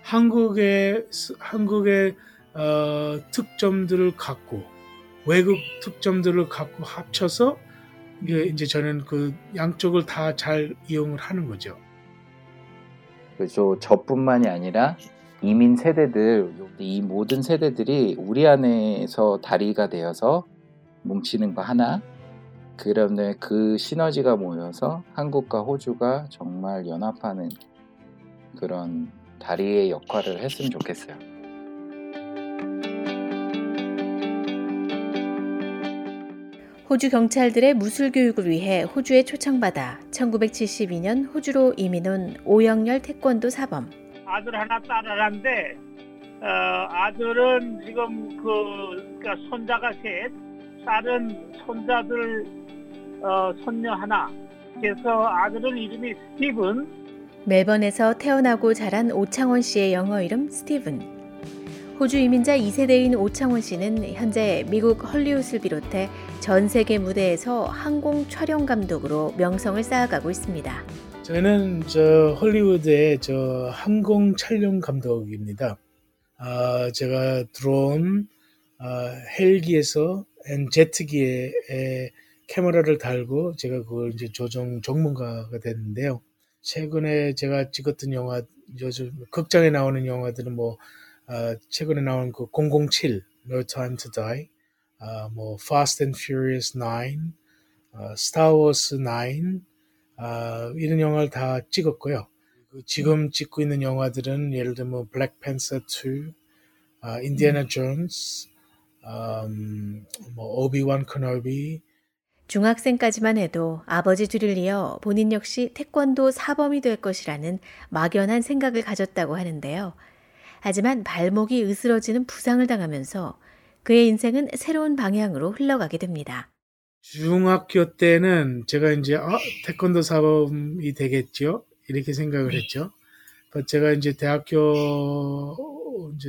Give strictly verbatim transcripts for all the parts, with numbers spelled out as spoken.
한국의 한국의 어, 특점들을 갖고 외국 특점들을 갖고 합쳐서 이게 이제 저는 그 양쪽을 다 잘 이용을 하는 거죠. 그죠. 저뿐만이 아니라 이민 세대들, 이 모든 세대들이 우리 안에서 다리가 되어서 뭉치는 거 하나. 그런데 그 시너지가 모여서 한국과 호주가 정말 연합하는 그런 다리의 역할을 했으면 좋겠어요. 호주 경찰들의 무술 교육을 위해 호주에 초청받아 천구백칠십이 년 호주로 이민 온 오영렬 태권도 사범. 아들 하나, 딸 하나인데 어, 아들은 지금 그 그러니까 손자가 셋, 딸은 손자들 어, 손녀 하나. 그래서 아들은 이름이 스티븐. 멜번에서 태어나고 자란 오창원 씨의 영어 이름 스티븐. 호주 이민자 이 세대인 오창원 씨는 현재 미국 헐리우드를 비롯해 전 세계 무대에서 항공 촬영 감독으로 명성을 쌓아가고 있습니다. 저는 저 헐리우드의 저 항공 촬영 감독입니다. 아, 제가 드론, 아, 헬기에서 제트기에 카메라를 달고 제가 그걸 이제 조종 전문가가 됐는데요. 최근에 제가 찍었던 영화, 요즘 극장에 나오는 영화들은 뭐 어, 최근에 나온 그 공공칠, No Time to Die, 어, 뭐 Fast and Furious 나인, 어, Star Wars 나인, 어, 이런 영화를 다 찍었고요. 지금 찍고 있는 영화들은 예를 들면 뭐 블랙팬서 투, 어, 인디애나 존스, 음, 뭐 오비완 커노비. 중학생까지만 해도 아버지 뒤를 이어 본인 역시 태권도 사범이 될 것이라는 막연한 생각을 가졌다고 하는데요. 하지만 발목이 으스러지는 부상을 당하면서 그의 인생은 새로운 방향으로 흘러가게 됩니다. 중학교 때는 제가 이제 아, 태권도 사범이 되겠죠? 이렇게 생각을 했죠. 제가 이제 대학교 이제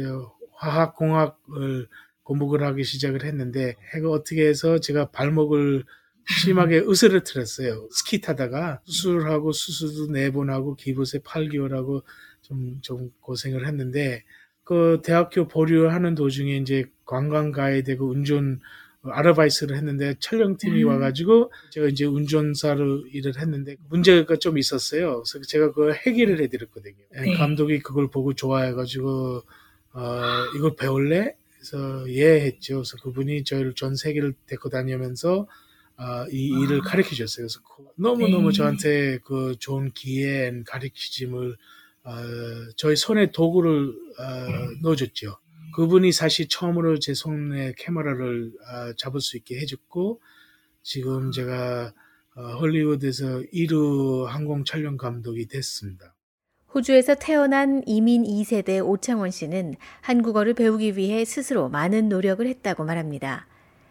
화학공학을 공부를 하기 시작을 했는데 해가 어떻게 해서 제가 발목을 심하게 으스러뜨렸어요. 스키 타다가 수술을 하고 수술도 네 번 하고 기부세 팔 개월 하고 좀, 좀 고생을 했는데, 그 대학교 보류하는 도중에 이제 관광 가야 되고 운전 아르바이트를 했는데 촬영팀이 음. 와가지고 제가 이제 운전사로 일을 했는데 문제가 좀 있었어요. 그래서 제가 그걸 해결을 해드렸거든요. 네. 감독이 그걸 보고 좋아해가지고, 어, 이걸 배울래? 그래서 예 했죠. 그래서 그분이 저희를 전 세계를 데리고 다니면서 어, 이 아. 일을 가르쳐 줬어요. 그래서 너무너무 네. 저한테 그 좋은 기회엔 가르치짐을 어, 저희 손에 도구를 어, 넣어줬죠. 그분이 사실 처음으로 제 손에 카메라를 어, 잡을 수 있게 해줬고 지금 제가 어, 헐리우드에서 일 호 항공 촬영 감독이 됐습니다. 호주에서 태어난 이민 이 세대 오창원 씨는 한국어를 배우기 위해 스스로 많은 노력을 했다고 말합니다.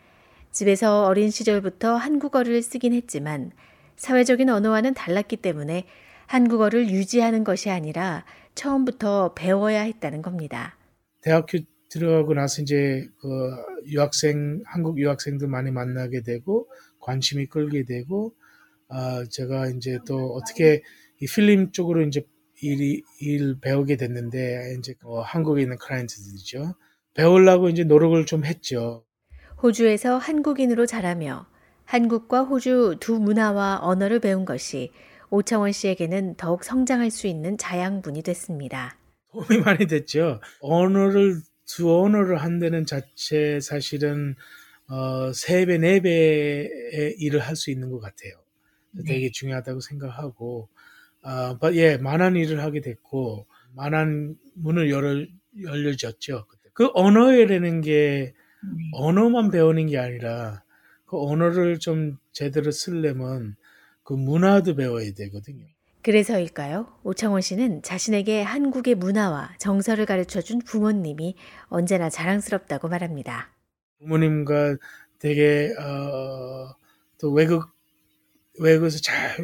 집에서 어린 시절부터 한국어를 쓰긴 했지만 사회적인 언어와는 달랐기 때문에 한국어를 유지하는 것이 아니라 처음부터 배워야 했다는 겁니다. 대학교 들어가고 나서 이제 그 유학생, 한국 유학생들 많이 만나게 되고 관심이 끌게 되고, 아, 제가 이제 또 어떻게 이 필름 쪽으로 이제 일, 일 배우게 됐는데, 이제 어, 한국에 있는 클라이언트들이죠. 배우려고 이제 노력을 좀 했죠. 호주에서 한국인으로 자라며 한국과 호주 두 문화와 언어를 배운 것이 오창원 씨에게는 더욱 성장할 수 있는 자양분이 됐습니다. 도움이 많이 됐죠. 언어를 두 언어를 한다는 자체 사실은 어, 세 배, 네 배의 일을 할 수 있는 것 같아요. 되게 네. 중요하다고 생각하고, 어, 예, 많은 일을 하게 됐고, 많은 문을 열어, 열려졌죠. 그 언어라는 게 언어만 배우는 게 아니라 그 언어를 좀 제대로 쓰려면 그 문화도 배워야 되거든요. 그래서일까요? 오창원 씨는 자신에게 한국의 문화와 정서를 가르쳐준 부모님이 언제나 자랑스럽다고 말합니다. 부모님과 되게 어, 또 외국 외국에서 잘,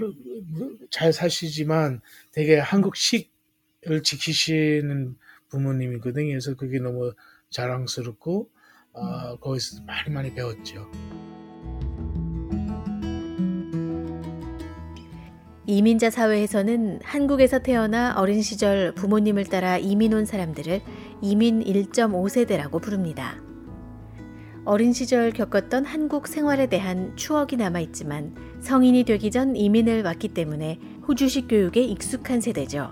잘 사시지만 되게 한국식을 지키시는 부모님이거든요. 그래서 그게 너무 자랑스럽고 어, 거기서 많이 많이 배웠죠. 이민자 사회에서는 한국에서 태어나 어린 시절 부모님을 따라 이민 온 사람들을 이민 일 점 오 세대라고 부릅니다. 어린 시절 겪었던 한국 생활에 대한 추억이 남아있지만 성인이 되기 전 이민을 왔기 때문에 호주식 교육에 익숙한 세대죠.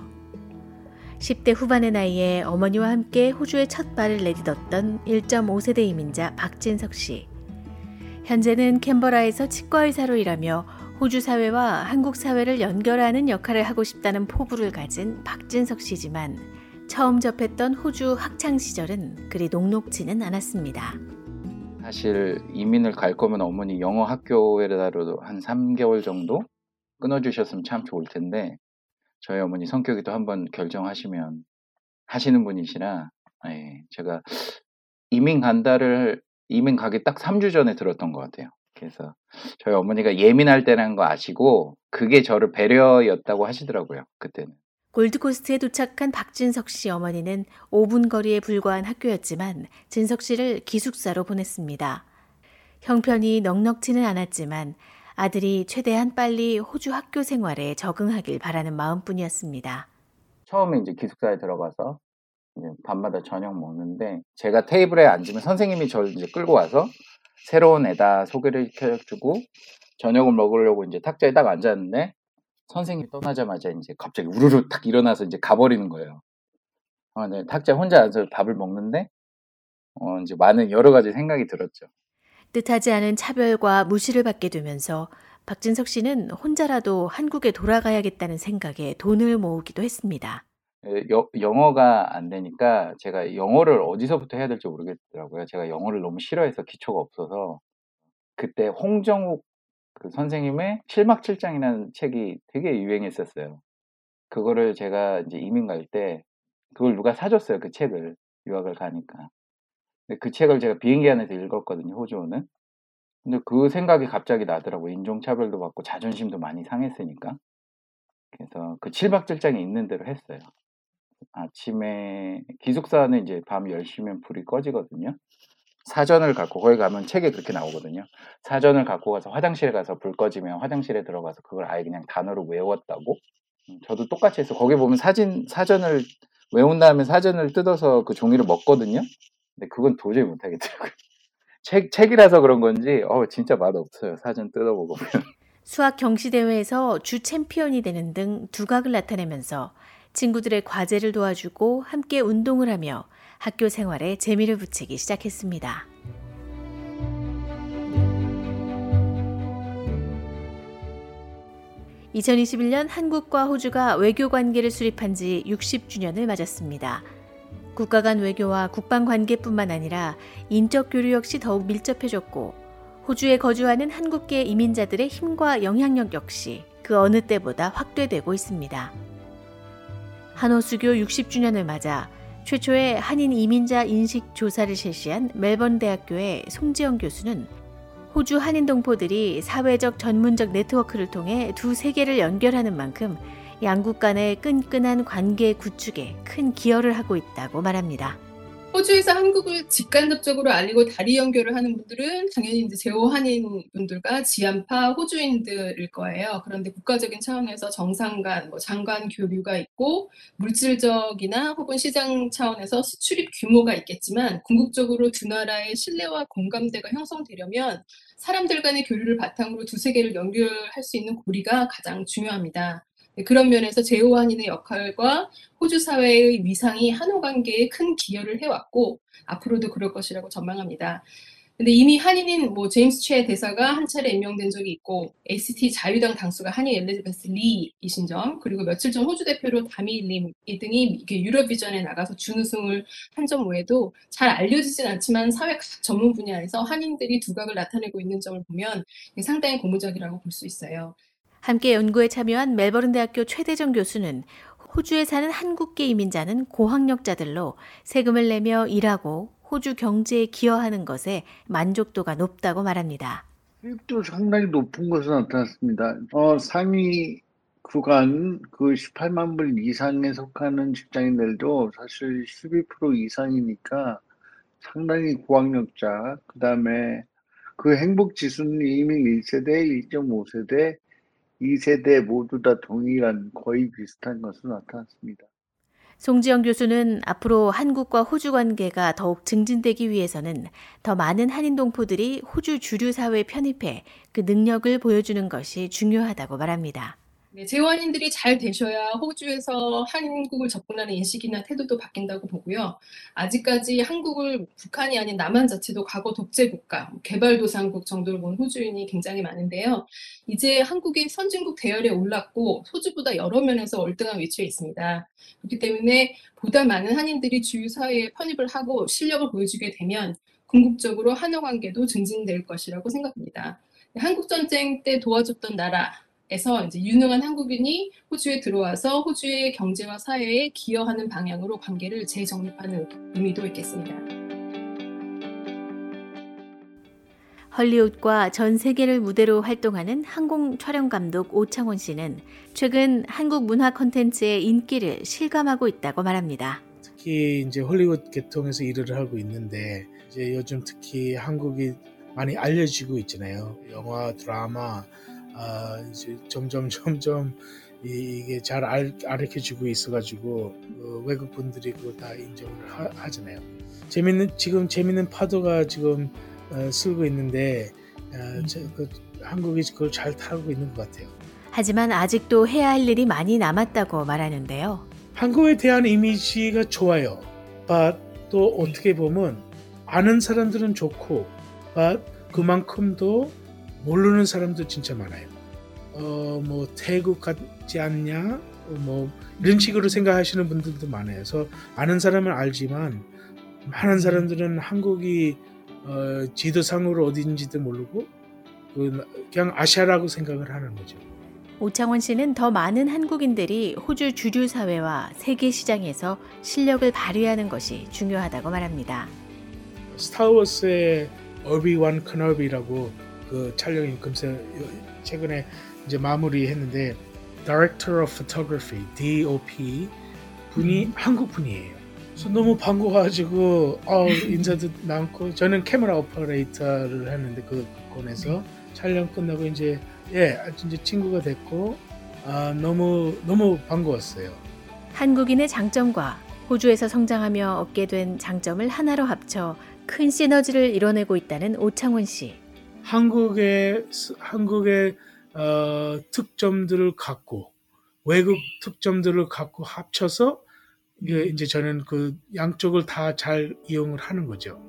십 대 후반의 나이에 어머니와 함께 호주에 첫 발을 내딛었던 일 점 오 세대 이민자 박진석 씨. 현재는 캔버라에서 치과의사로 일하며 호주 사회와 한국 사회를 연결하는 역할을 하고 싶다는 포부를 가진 박진석 씨지만 처음 접했던 호주 학창 시절은 그리 녹록지는 않았습니다. 사실 이민을 갈 거면 어머니 영어 학교에라도 한 삼 개월 정도 끊어주셨으면 참 좋을 텐데 저희 어머니 성격이 또 한번 결정하시면 하시는 분이시라 예, 제가 이민 간다를 이민 가기 딱 삼 주 전에 들었던 것 같아요. 그래서 저희 어머니가 예민할 때라는 거 아시고 그게 저를 배려였다고 하시더라고요. 그때는. 골드코스트에 도착한 박진석 씨 어머니는 오 분 거리에 불과한 학교였지만 진석 씨를 기숙사로 보냈습니다. 형편이 넉넉지는 않았지만 아들이 최대한 빨리 호주 학교 생활에 적응하길 바라는 마음뿐이었습니다. 처음에 이제 기숙사에 들어가서 이제 밤마다 저녁 먹는데 제가 테이블에 앉으면 선생님이 저를 이제 끌고 와서 새로운 애다 소개를 시켜주고 저녁을 먹으려고 이제 탁자에 딱 앉았는데 선생님이 떠나자마자 이제 갑자기 우르르 탁 일어나서 이제 가버리는 거예요. 어, 네, 탁자에 혼자 앉아서 밥을 먹는데 어, 이제 많은 여러 가지 생각이 들었죠. 뜻하지 않은 차별과 무시를 받게 되면서 박진석 씨는 혼자라도 한국에 돌아가야겠다는 생각에 돈을 모으기도 했습니다. 여, 영어가 안 되니까 제가 영어를 어디서부터 해야 될지 모르겠더라고요. 제가 영어를 너무 싫어해서 기초가 없어서 그때 홍정욱 그 선생님의 칠막칠장이라는 책이 되게 유행했었어요. 그거를 제가 이제 이민 갈 때 그걸 누가 사줬어요. 그 책을 유학을 가니까. 근데 그 책을 제가 비행기 안에서 읽었거든요. 호주어는. 근데 그 생각이 갑자기 나더라고요. 인종차별도 받고 자존심도 많이 상했으니까. 그래서 그 칠박질장이 있는 대로 했어요. 아침에 기숙사는 이제 밤 열 시면 불이 꺼지거든요. 사전을 갖고 거기 가면 책에 그렇게 나오거든요. 사전을 갖고 가서 화장실에 가서 불 꺼지면 화장실에 들어가서 그걸 아예 그냥 단어로 외웠다고. 저도 똑같이 해서 거기 보면 사진 사전을 외운 다음에 사전을 뜯어서 그 종이를 먹거든요. 근데 그건 도저히 못하겠더라고요. 책 책이라서 그런 건지 어 진짜 맛 없어요. 사전 뜯어보고. 수학 경시대회에서 주 챔피언이 되는 등 두각을 나타내면서 친구들의 과제를 도와주고 함께 운동을 하며 학교 생활에 재미를 붙이기 시작했습니다. 이천이십일 년 한국과 호주가 외교 관계를 수립한 지 육십 주년을 맞았습니다. 국가 간 외교와 국방 관계뿐만 아니라 인적 교류 역시 더욱 밀접해졌고 호주에 거주하는 한국계 이민자들의 힘과 영향력 역시 그 어느 때보다 확대되고 있습니다. 한호수교 육십 주년을 맞아 최초의 한인 이민자 인식 조사를 실시한 멜번 대학교의 송지영 교수는 호주 한인 동포들이 사회적 전문적 네트워크를 통해 두 세계를 연결하는 만큼 양국 간의 끈끈한 관계 구축에 큰 기여를 하고 있다고 말합니다. 호주에서 한국을 직간접적으로 알리고 다리 연결을 하는 분들은 당연히 이제 제호 한인 분들과 지안파 호주인들일 거예요. 그런데 국가적인 차원에서 정상 간, 뭐 장관 교류가 있고 물질적이나 혹은 시장 차원에서 수출입 규모가 있겠지만 궁극적으로 두 나라의 신뢰와 공감대가 형성되려면 사람들 간의 교류를 바탕으로 두 세계를 연결할 수 있는 고리가 가장 중요합니다. 그런 면에서 제호 한인의 역할과 호주 사회의 위상이 한호 관계에 큰 기여를 해왔고 앞으로도 그럴 것이라고 전망합니다. 근데 이미 한인인 뭐 제임스 최 대사가 한 차례 임명된 적이 있고 에이씨티 자유당 당수가 한인 엘리자베스 리이신 점 그리고 며칠 전 호주 대표로 다미 림 등이 이게 유럽 비전에 나가서 준우승을 한 점 외에도 잘 알려지진 않지만 사회 각 전문 분야에서 한인들이 두각을 나타내고 있는 점을 보면 상당히 고무적이라고 볼 수 있어요. 함께 연구에 참여한 멜버른 대학교 최대정 교수는 호주에 사는 한국계 이민자는 고학력자들로 세금을 내며 일하고 호주 경제에 기여하는 것에 만족도가 높다고 말합니다. 수입도 상당히 높은 것으로 나타났습니다. 어, 상위 구간 그 십팔만 불 이상에 속하는 직장인들도 사실 십이 퍼센트 이상이니까 상당히 고학력자, 그 다음에 그 행복지수는 이미 일 세대, 일 점 오 세대, 이 세대 모두 다 동일한 거의 비슷한 것으로 나타났습니다. 송지영 교수는 앞으로 한국과 호주 관계가 더욱 증진되기 위해서는 더 많은 한인 동포들이 호주 주류 사회에 편입해 그 능력을 보여주는 것이 중요하다고 말합니다. 네, 재환인들이 잘 되셔야 호주에서 한국을 접근하는 인식이나 태도도 바뀐다고 보고요. 아직까지 한국을 북한이 아닌 남한 자체도 과거 독재 국가, 개발도상국 정도로 본 호주인이 굉장히 많은데요. 이제 한국이 선진국 대열에 올랐고 호주보다 여러 면에서 월등한 위치에 있습니다. 그렇기 때문에 보다 많은 한인들이 주요 사회에 편입을 하고 실력을 보여주게 되면 궁극적으로 한화 관계도 증진될 것이라고 생각합니다. 한국전쟁 때 도와줬던 나라, 에서 이제 유능한 한국인이 호주에 들어와서 호주의 경제와 사회에 기여하는 방향으로 관계를 재정립하는 의미도 있겠습니다. 헐리우드과 전 세계를 무대로 활동하는 항공 촬영 감독 오창원 씨는 최근 한국 문화 콘텐츠의 인기를 실감하고 있다고 말합니다. 특히 이제 헐리우드 계통에서 일을 하고 있는데 이제 요즘 특히 한국이 많이 알려지고 있잖아요. 영화, 드라마 아, 이제 점점 점점 이, 이게 잘 알, 가르쳐주고 있어가지고 그 외국 분들이 그거 다 인정을 하, 하잖아요. 재밌는 지금 재밌는 파도가 지금 어, 쓸고 있는데 어, 저, 그, 한국이 그걸 잘 타고 있는 것 같아요. 하지만 아직도 해야 할 일이 많이 남았다고 말하는데요. 한국에 대한 이미지가 좋아요. but 또 어떻게 보면 아는 사람들은 좋고 but 그만큼도 모르는 사람도 진짜 많아요. 어, 뭐 태국 같지 않냐? 뭐 이런 식으로 생각하시는 분들도 많아요. 그래서 아는 사람은 알지만 많은 사람들은 한국이 어, 지도상으로 어딘지도 모르고 그냥 아시아라고 생각을 하는 거죠. 오창원 씨는 더 많은 한국인들이 호주 주류 사회와 세계 시장에서 실력을 발휘하는 것이 중요하다고 말합니다. 스타워스의 오비완 케노비라고 그 촬영이 금세 최근에 이제 마무리했는데 Director of Photography (디 오 피) 분이 음. 한국 분이에요. 그래서 너무 반가워가지고 어, 인사도 많고 저는 카메라 오퍼레이터를 했는데 그 건에서 촬영 끝나고 이제 예 이제 친구가 됐고 아, 너무 너무 반가웠어요. 한국인의 장점과 호주에서 성장하며 얻게 된 장점을 하나로 합쳐 큰 시너지를 이뤄내고 있다는 오창원 씨. 한국의 한국의 어, 특점들을 갖고 외국 특점들을 갖고 합쳐서 이게 이제 저는 그 양쪽을 다 잘 이용을 하는 거죠.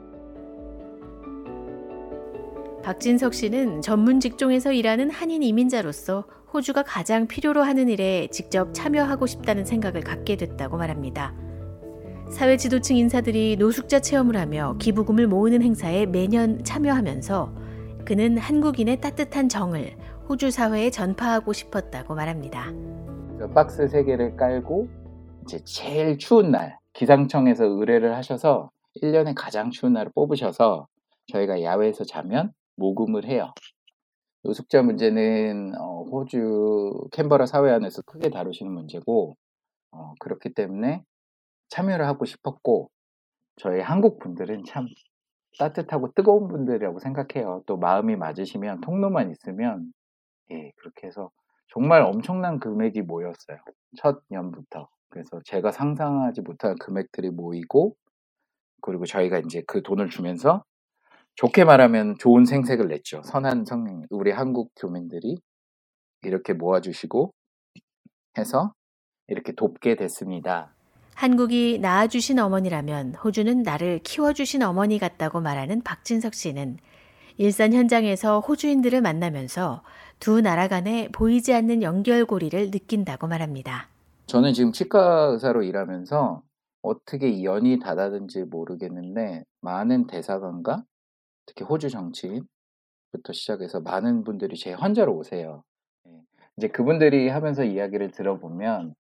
박진석 씨는 전문 직종에서 일하는 한인 이민자로서 호주가 가장 필요로 하는 일에 직접 참여하고 싶다는 생각을 갖게 됐다고 말합니다. 사회 지도층 인사들이 노숙자 체험을 하며 기부금을 모으는 행사에 매년 참여하면서 그는 한국인의 따뜻한 정을 호주 사회에 전파하고 싶었다고 말합니다. 박스 세 개를 깔고 이제 제일 추운 날 기상청에서 의뢰를 하셔서 일 년에 가장 추운 날을 뽑으셔서 저희가 야외에서 자면 모금을 해요. 노숙자 문제는 어, 호주 캔버라 사회 안에서 크게 다루시는 문제고 어, 그렇기 때문에 참여를 하고 싶었고 저희 한국 분들은 참 따뜻하고 뜨거운 분들이라고 생각해요. 또 마음이 맞으시면 통로만 있으면 예, 그렇게 해서 정말 엄청난 금액이 모였어요. 첫 년부터. 그래서 제가 상상하지 못한 금액들이 모이고 그리고 저희가 이제 그 돈을 주면서 좋게 말하면 좋은 생색을 냈죠. 선한 성 우리 한국 교민들이 이렇게 모아주시고 해서 이렇게 돕게 됐습니다. 한국이 낳아주신 어머니라면 호주는 나를 키워주신 어머니 같다고 말하는 박진석 씨는 일선 현장에서 호주인들을 만나면서 두 나라 간에 보이지 않는 연결고리를 느낀다고 말합니다. 저는 지금 치과 의사로 일하면서 어떻게 연이 닿았는지 모르겠는데 많은 대사관과 특히 호주 정치인부터 시작해서 많은 분들이 제 환자로 오세요. 이제 그분들이 하면서 이야기를 들어보면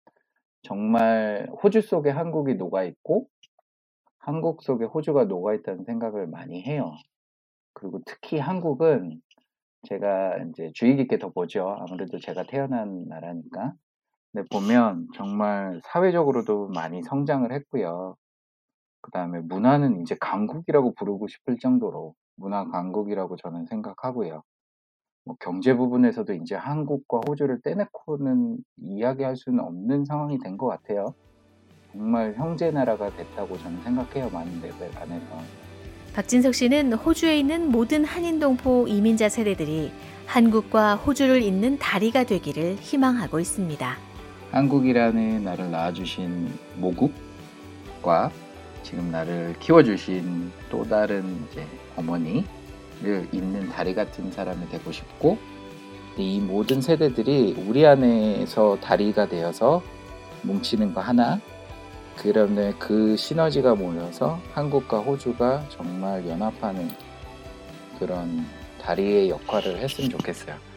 정말 호주 속에 한국이 녹아있고 한국 속에 호주가 녹아있다는 생각을 많이 해요. 그리고 특히 한국은 제가 이제 주의 깊게 더 보죠. 아무래도 제가 태어난 나라니까. 근데 보면 정말 사회적으로도 많이 성장을 했고요. 그 다음에 문화는 이제 강국이라고 부르고 싶을 정도로 문화 강국이라고 저는 생각하고요. 뭐 경제 부분에서도 이제 한국과 호주를 떼놓고는 이야기할 수는 없는 상황이 된 것 같아요. 정말 형제 나라가 됐다고 저는 생각해요. 많은 레벨 안에서. 박진석 씨는 호주에 있는 모든 한인동포 이민자 세대들이 한국과 호주를 잇는 다리가 되기를 희망하고 있습니다. 한국이라는 나를 낳아주신 모국과 지금 나를 키워주신 또 다른 이제 어머니를 잇는 다리 같은 사람이 되고 싶고, 이 모든 세대들이 우리 안에서 다리가 되어서 뭉치는 거 하나, 그런데 그 시너지가 모여서 한국과 호주가 정말 연합하는 그런 다리의 역할을 했으면 좋겠어요.